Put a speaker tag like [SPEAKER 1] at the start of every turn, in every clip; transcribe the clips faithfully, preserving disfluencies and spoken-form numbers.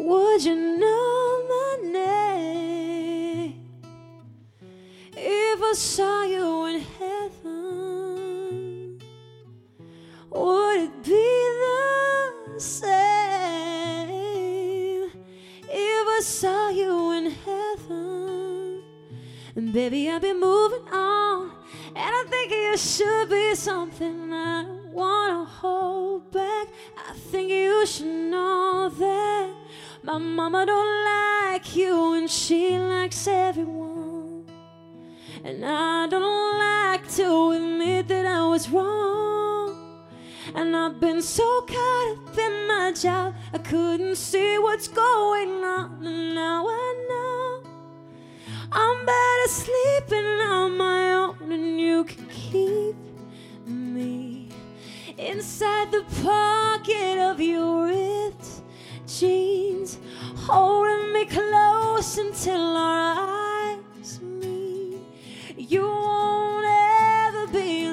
[SPEAKER 1] would you know my name if I saw you in heaven? Would it be the same if I saw you in heaven? And baby, I've been moving on, and I think you should be something I don't wanna hold back. I think you should know that my mama don't like you and she likes everyone. And I don't like to admit that I was wrong. And I've been so caught up in my job I couldn't see what's going on. And now I know I'm better sleeping on my own, and you can keep me inside the pocket of your ripped jeans, holding me close until our eyes meet. You won't ever be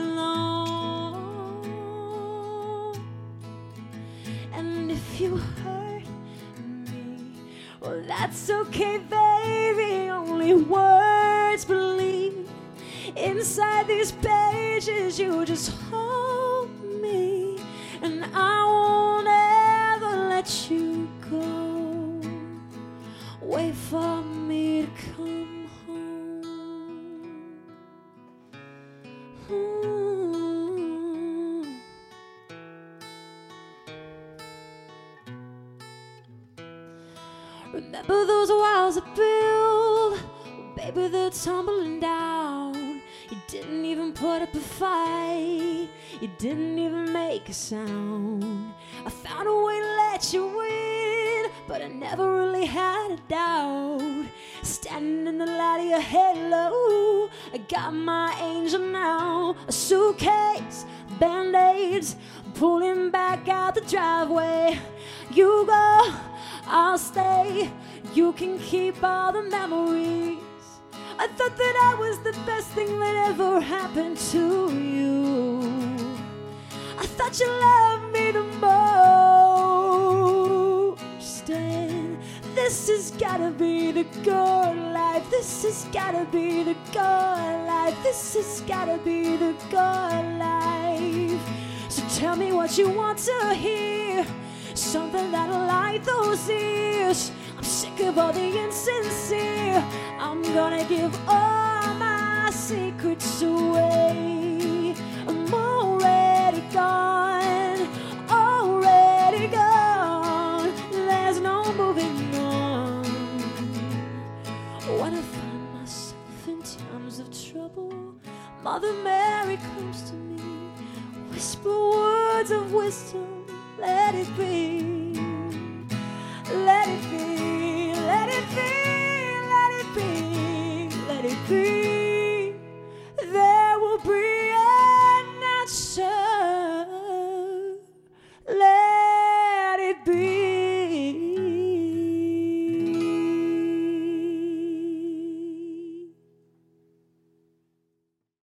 [SPEAKER 1] alone. And if you hurt me, well, that's okay, baby. Only words believe. Inside these pages, you just hold me, and I won't ever let you go. Wait for me to come home. Ooh. Remember those walls I built? Baby, they're tumbling down. You didn't even put up a fight. You didn't even make a sound. I found a way to let you win, but I never really had a doubt. Standing in the light of your halo, I got my angel now. A suitcase, band-aids, pulling back out the driveway. You go, I'll stay. You can keep all the memories. I thought that I was the best thing that ever happened to you. I thought you loved me the most. And this has gotta be the good life. This has gotta be the good life. This has gotta be the good life. So tell me what you want to hear, something that'll light those ears. I'm sick of all the insincere. I'm gonna give all my secrets away. I'm already gone, already gone. There's no moving on. When I find myself in times of trouble, Mother Mary comes to me, whisper words of wisdom, let it be.